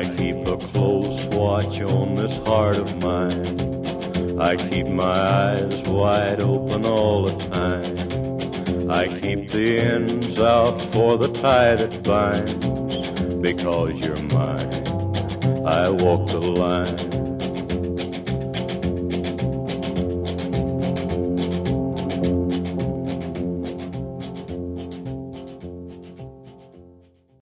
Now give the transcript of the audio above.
I keep a close watch on this heart of mine. I keep my eyes wide open all the time. I keep the ends out for the tie that binds. Because you're mine, I walk the line.